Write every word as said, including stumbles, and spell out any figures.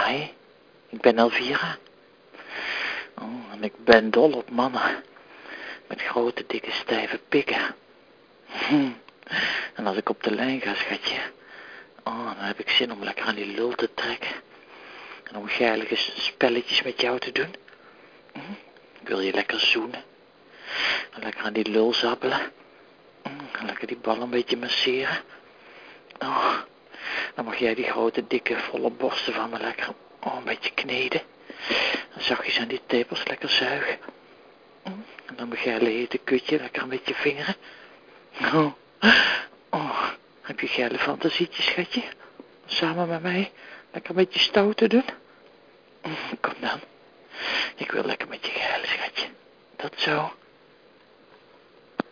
Hi, ik ben Elvira. Oh, en ik ben dol op mannen. Met grote, dikke, stijve pikken. Hm. En als ik op de lijn ga, schatje. Oh, dan heb ik zin om lekker aan die lul te trekken. En om geillige spelletjes met jou te doen. Hm. Ik wil je lekker zoenen. En lekker aan die lul zappelen. Hm. En lekker die bal een beetje masseren. Oh, dan mag jij die grote, dikke, volle borsten van me lekker oh, een beetje kneden. En zachtjes aan die tepels lekker zuigen. En dan mag jij hete kutje lekker een beetje vingeren. Oh, oh, heb je geile fantasietjes, schatje? Samen met mij lekker een beetje stout te doen? Kom dan. Ik wil lekker met je geilen, schatje. Dat zo.